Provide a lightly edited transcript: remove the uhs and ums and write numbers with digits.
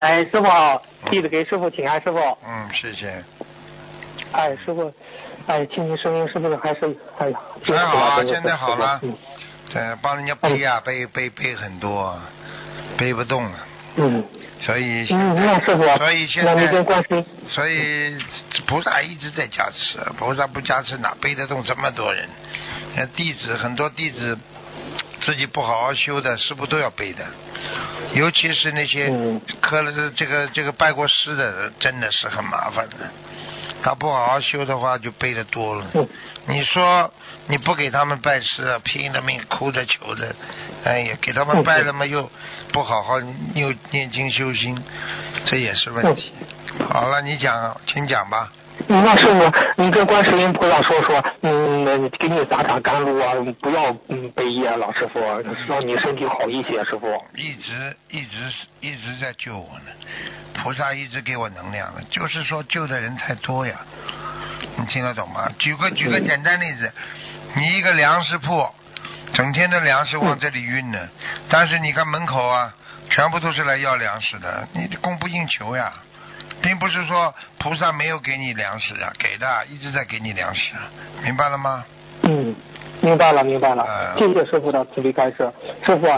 哎，师傅好，弟子给师傅请安，师傅。 谢谢。 哎，师傅，哎，听您声音是不是还是哎呀？ 还好啊，现在好了。帮人家背呀，背很多，背不动了。所以现在，所以菩萨一直在加持，菩萨不加持哪背得动这么多人？很多弟子自己不好好修的，师父都要背的。尤其是那些磕了这个拜过师的，真的是很麻烦的。他不好好修的话，就背得多了。你说你不给他们拜师，拼了命哭着求着，哎呀，给他们拜了嘛，又不好好又念经修心，这也是问题。好了，你讲，请讲吧。 那师傅，你跟观世音菩萨说，给你洒甘露啊，不要背业了，师傅，让你身体好一些，师傅。 一直在救我呢，菩萨一直给我能量了，就是说救的人太多呀，你听得懂吗？举个简单例子，你一个粮食铺，整天的粮食往这里运呢，但是你看门口啊，全部都是来要粮食的，你供不应求呀。并不是说菩萨没有给你粮食啊，给的，一直在给你粮食，明白了吗？ 明白了。谢谢师傅的慈悲开示，师傅啊。